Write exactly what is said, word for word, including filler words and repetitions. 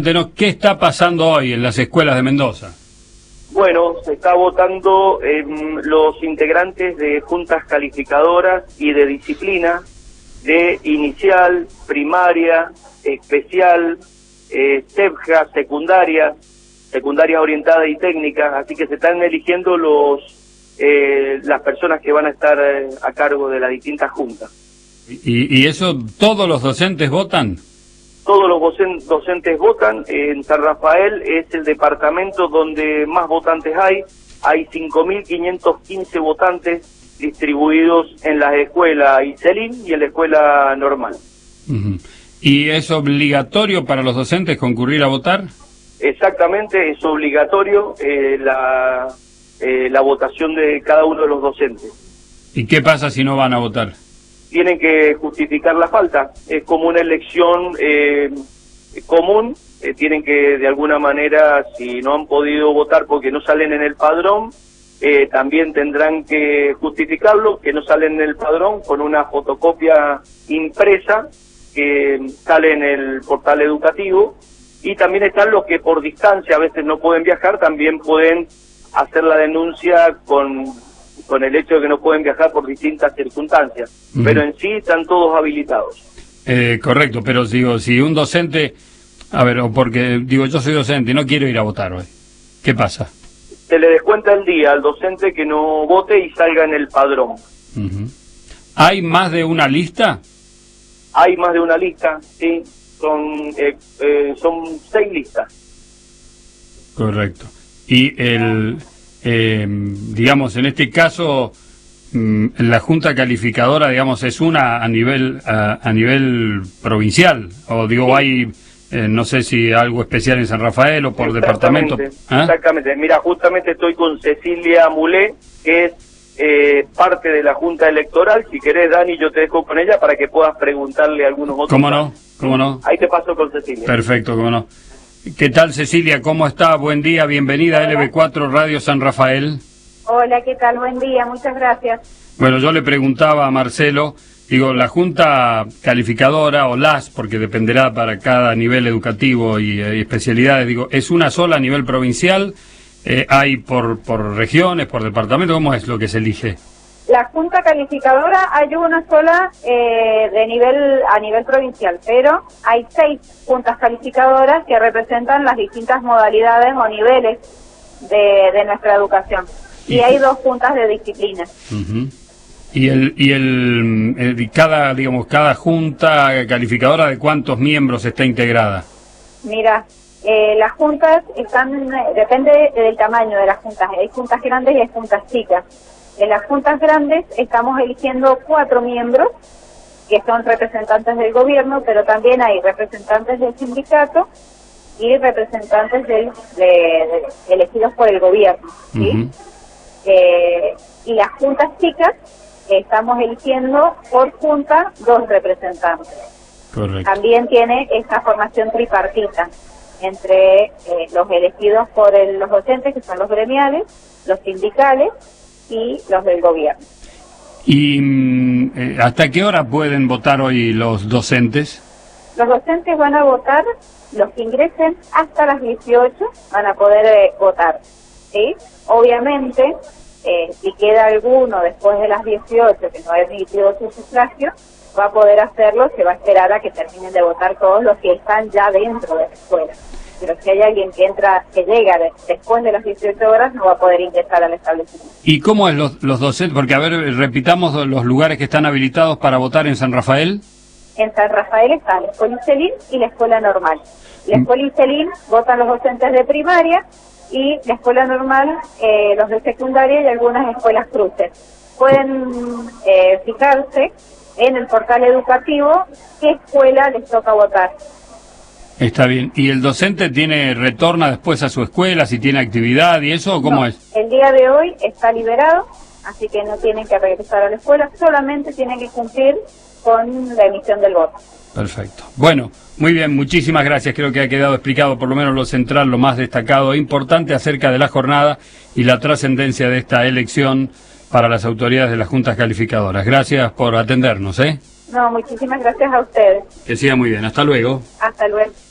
¿Qué está pasando hoy en las escuelas de Mendoza? Bueno, se está votando eh, los integrantes de juntas calificadoras y de disciplina de inicial, primaria, especial, eh, SEPJA, secundaria, secundaria orientada y técnica, así que se están eligiendo los eh, las personas que van a estar eh, a cargo de las distintas juntas. ¿Y, y eso todos los docentes votan? Todos los docen, docentes votan. En San Rafael es el departamento donde más votantes hay. Hay cinco mil quinientos quince votantes distribuidos en la escuela Iselín y en la escuela normal. Uh-huh. ¿Y es obligatorio para los docentes concurrir a votar? Exactamente, es obligatorio eh, la, eh, la votación de cada uno de los docentes. ¿Y qué pasa si no van a votar? Tienen que justificar la falta. Es como una elección eh, común. Eh, tienen que, de alguna manera, si no han podido votar porque no salen en el padrón, eh, también tendrán que justificarlo, que no salen en el padrón, con una fotocopia impresa que sale en el portal educativo. Y también están los que por distancia a veces no pueden viajar, también pueden hacer la denuncia con... con el hecho de que no pueden viajar por distintas circunstancias, uh-huh. Pero en sí están todos habilitados. Eh, correcto, pero digo, si un docente, a ver, o porque digo, yo soy docente y no quiero ir a votar hoy, ¿qué pasa? Se le descuenta el día al docente que no vote y salga en el padrón. Uh-huh. ¿Hay más de una lista? Hay más de una lista, sí, son, eh, eh, son seis listas. Correcto. Y el... Eh, digamos, en este caso, mmm, la junta calificadora, digamos, es una a nivel a, a nivel provincial, o digo, sí. hay, eh, no sé si algo especial en San Rafael o por departamento. ¿Ah? Exactamente, mira, justamente estoy con Cecilia Mulé, que es eh, parte de la junta electoral. Si querés, Dani, yo te dejo con ella para que puedas preguntarle a algunos otros. ¿Cómo no? ¿Cómo no? Ahí te paso con Cecilia. Perfecto, cómo no. ¿Qué tal, Cecilia? ¿Cómo está? Buen día, bienvenida a L B cuatro Radio San Rafael. Hola, ¿qué tal? Buen día, muchas gracias. Bueno, yo le preguntaba a Marcelo, digo, la Junta Calificadora, o las, porque dependerá para cada nivel educativo y, y especialidades, digo, ¿es una sola a nivel provincial? Eh, ¿Hay por, por regiones, por departamento? ¿Cómo es lo que se elige? La Junta Calificadora hay una sola eh, de nivel a nivel provincial, pero hay seis juntas calificadoras que representan las distintas modalidades o niveles de, de nuestra educación. Y, y hay dos juntas de disciplina. Uh-huh. Y el y el, el cada digamos cada junta calificadora, ¿de cuántos miembros está integrada? Mira, eh, las juntas están depende del tamaño de las juntas. Hay juntas grandes y hay juntas chicas. En las juntas grandes estamos eligiendo cuatro miembros que son representantes del gobierno, pero también hay representantes del sindicato y representantes del, de, de, elegidos por el gobierno, ¿sí? Uh-huh. eh, y las juntas chicas estamos eligiendo por junta dos representantes. Correcto. También tiene esta formación tripartita entre eh, los elegidos por el, los docentes, que son los gremiales, los sindicales y los del gobierno. ¿Y eh, hasta qué hora pueden votar hoy los docentes? Los docentes van a votar, los que ingresen hasta las dieciocho van a poder eh, votar, ¿sí? Obviamente, eh, si queda alguno después de las dieciocho que no ha emitido su sufragio, va a poder hacerlo, se va a esperar a que terminen de votar todos los que están ya dentro de la escuela. Pero si hay alguien que entra, que llega de, después de las dieciocho horas, no va a poder ingresar al establecimiento. ¿Y cómo es los, los docentes? Porque, a ver, repitamos los lugares que están habilitados para votar en San Rafael. En San Rafael está la escuela Iselín y la escuela normal. La escuela Iselín votan los docentes de primaria y la escuela normal eh, los de secundaria y algunas escuelas cruces. Pueden eh, fijarse en el portal educativo qué escuela les toca votar. Está bien. ¿Y el docente tiene retorna después a su escuela, si tiene actividad y eso, o cómo no, es? El día de hoy está liberado, así que no tienen que regresar a la escuela, solamente tienen que cumplir con la emisión del voto. Perfecto. Bueno, muy bien, muchísimas gracias. Creo que ha quedado explicado por lo menos lo central, lo más destacado e importante acerca de la jornada y la trascendencia de esta elección para las autoridades de las juntas calificadoras. Gracias por atendernos, ¿eh? No, muchísimas gracias a ustedes. Que siga muy bien. Hasta luego. Hasta luego.